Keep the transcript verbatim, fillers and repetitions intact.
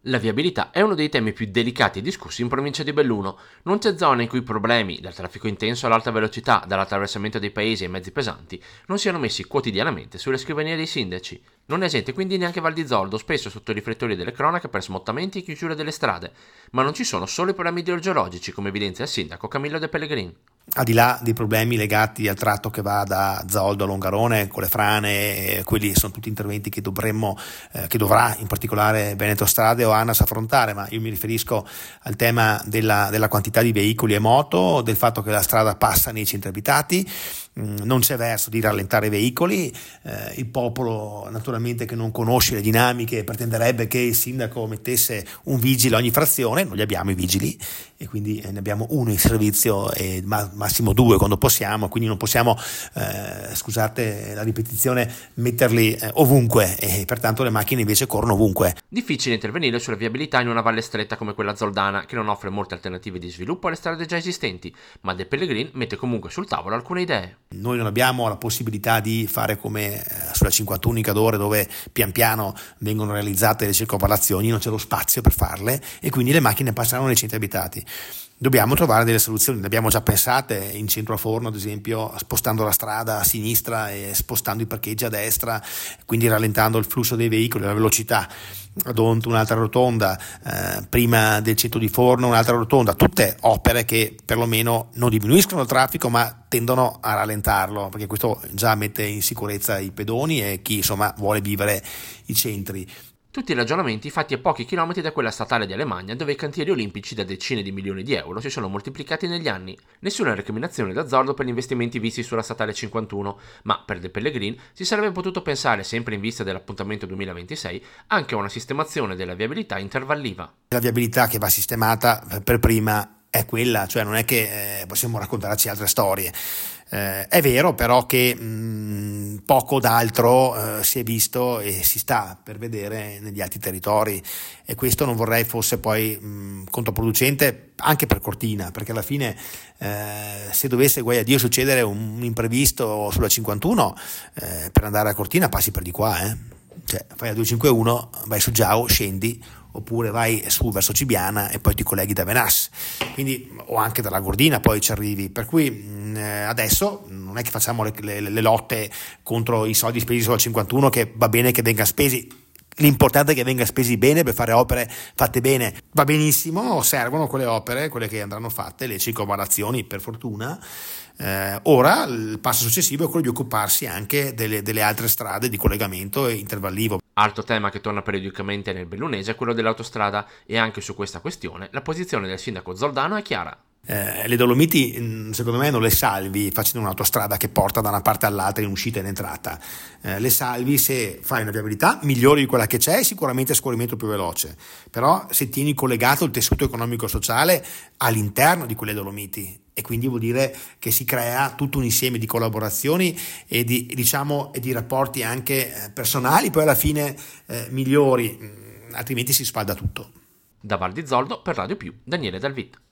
La viabilità è uno dei temi più delicati e discussi in provincia di Belluno. Non c'è zona in cui i problemi, dal traffico intenso all'alta velocità, dall'attraversamento dei paesi ai mezzi pesanti, non siano messi quotidianamente sulle scrivanie dei sindaci. Non è esente quindi neanche Val di Zoldo, spesso sotto i riflettori delle cronache per smottamenti e chiusure delle strade. Ma non ci sono solo i problemi idrogeologici, come evidenzia il sindaco Camillo De Pellegrin. Al di là dei problemi legati al tratto che va da Zoldo a Longarone con le frane, eh, quelli sono tutti interventi che dovremmo, eh, che dovrà in particolare Veneto Strade o ANAS affrontare, ma io mi riferisco al tema della, della quantità di veicoli e moto, del fatto che la strada passa nei centri abitati. Non c'è verso di rallentare i veicoli, eh, il popolo naturalmente che non conosce le dinamiche pretenderebbe che il sindaco mettesse un vigile ogni frazione, non li abbiamo i vigili e quindi ne abbiamo uno in servizio e ma, massimo due quando possiamo, quindi non possiamo, eh, scusate la ripetizione, metterli eh, ovunque e pertanto le macchine invece corrono ovunque. Difficile intervenire sulla viabilità in una valle stretta come quella zoldana, che non offre molte alternative di sviluppo alle strade già esistenti, ma De Pellegrin mette comunque sul tavolo alcune idee. Noi non abbiamo la possibilità di fare come sulla cinquantuno in Cadore, dove pian piano vengono realizzate le circonvallazioni, non c'è lo spazio per farle e quindi le macchine passano nei centri abitati. Dobbiamo trovare delle soluzioni, ne abbiamo già pensate in centro a Forno ad esempio, spostando la strada a sinistra e spostando i parcheggi a destra, quindi rallentando il flusso dei veicoli, la velocità. Ad Onto un'altra rotonda, eh, prima del centro di Forno un'altra rotonda, tutte opere che perlomeno non diminuiscono il traffico ma tendono a rallentarlo, perché questo già mette in sicurezza i pedoni e chi insomma vuole vivere i centri. Tutti i ragionamenti fatti a pochi chilometri da quella statale di Alemagna, dove i cantieri olimpici da decine di milioni di euro si sono moltiplicati negli anni. Nessuna recriminazione da Zoldo per gli investimenti visti sulla statale cinquantuno, ma per De Pellegrin si sarebbe potuto pensare, sempre in vista dell'appuntamento duemilaventisei, anche a una sistemazione della viabilità intervalliva. La viabilità che va sistemata per prima è quella, cioè non è che eh, possiamo raccontarci altre storie. Eh, è vero però che mh, poco d'altro eh, si è visto e si sta per vedere negli altri territori e questo non vorrei fosse poi mh, controproducente anche per Cortina, perché alla fine eh, se dovesse guai a Dio succedere un imprevisto sulla cinquantuno eh, per andare a Cortina passi per di qua, eh. Cioè fai la duecentocinquantuno, vai su Giao, scendi, oppure vai su verso Cibiana e poi ti colleghi da Venas, quindi o anche dalla Gordina poi ci arrivi, per cui mh, adesso non è che facciamo le, le, le lotte contro i soldi spesi sulla cinquantuno, che va bene che venga spesi, l'importante è che venga spesi bene per fare opere fatte bene, va benissimo, servono quelle opere, quelle che andranno fatte, le circonvallazioni per fortuna. Eh, ora il passo successivo è quello di occuparsi anche delle, delle altre strade di collegamento e intervallivo. Altro tema che torna periodicamente nel bellunese è quello dell'autostrada e anche su questa questione la posizione del sindaco Zoldano è chiara. Eh, le Dolomiti secondo me non le salvi facendo un'autostrada che porta da una parte all'altra in uscita e in entrata, eh, le salvi se fai una viabilità migliore di quella che c'è, sicuramente scorrimento più veloce, però se tieni collegato il tessuto economico-sociale all'interno di quelle Dolomiti, e quindi vuol dire che si crea tutto un insieme di collaborazioni e di, diciamo, e di rapporti anche personali poi alla fine eh, migliori, altrimenti si sfalda tutto. Da Val di Zoldo per Radio Più, Daniele Dalvit.